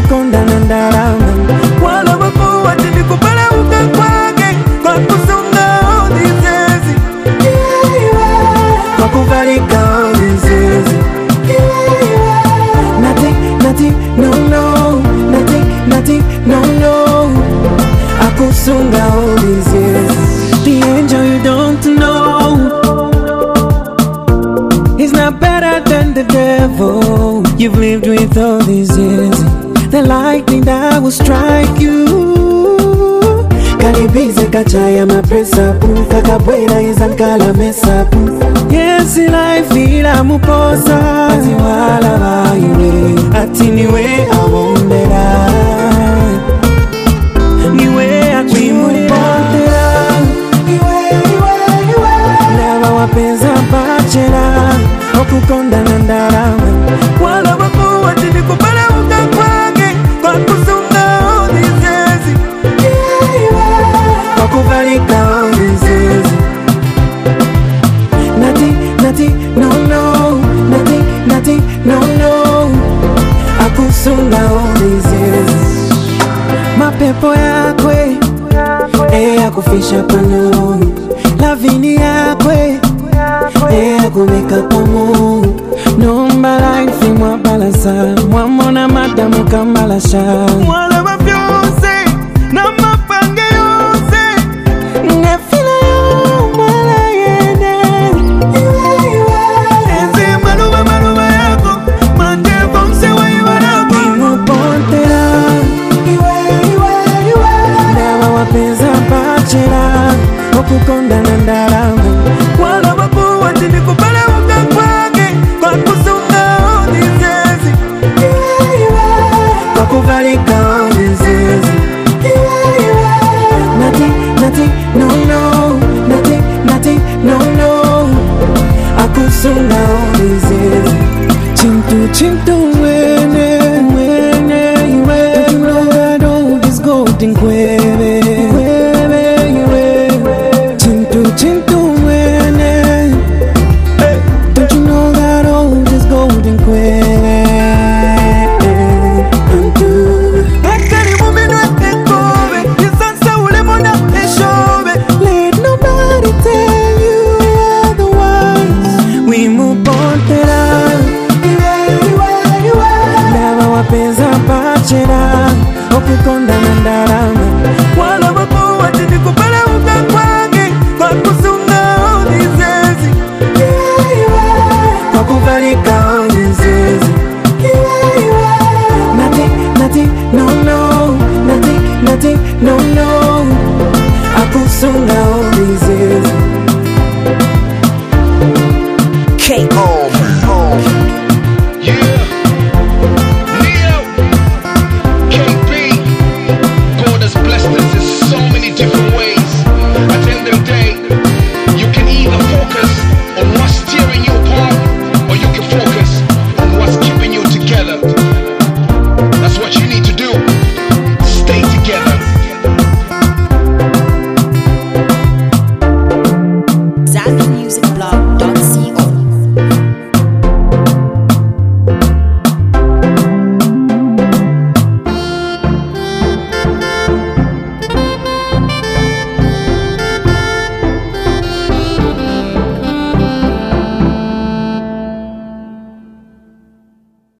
okukonda na ndarama wala wakuwa tini kupala ukakwage kwa kusunga all these years kwa kuvalika all these years nothing, no nothing, no akusunga all these years the angel you don't know he's not better than the devil you've lived with all these years the lightning that will strike you karibize kachaya mapresa pu kakabwera izankala mesa pu yes life ila muposa ati wala vaiwe ati niwe awondera niwe akwimulira lava wapeza bachera okukonda na ndarama wala wakuwa tini kupala ukakwage kwa kusunga all these years kwa kuvalika all these years nothing, no akusunga all these years mapepo yakwe akufisha pano lavini yakwe akumeka pamo nomba life mwa balasa mwamona madamu kambalasha mwala wavyose na mapange yose nefila yo mwala yene enzi maluba yako mande bonse wa ibarako imupontera ndawa wapeza bachera okukonda na ndarama wala wakuwa tini kupala ukakwage kwa kusunga all these years kwa kuvalika all these years nothing, no akusunga all these years chintu wene iwe you know that all this golden kwebe chintu wene don't you know that all this golden kwebe akari muminwe ekobe isansa ulemona eshobe let nobody tell you otherwise we mupontera lava wapeza bachera okukonda na ndarama